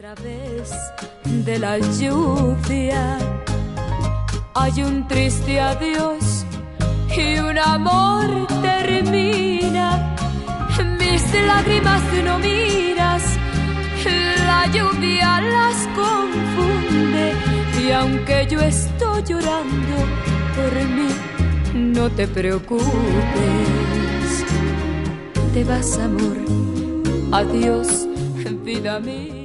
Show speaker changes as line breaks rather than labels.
través de la lluvia hay un triste adiós y un amor termina. Mis lágrimas no miras, la lluvia las confunde, y aunque yo estoy llorando por mí, no te preocupes. Te vas, amor, adiós, vida mía.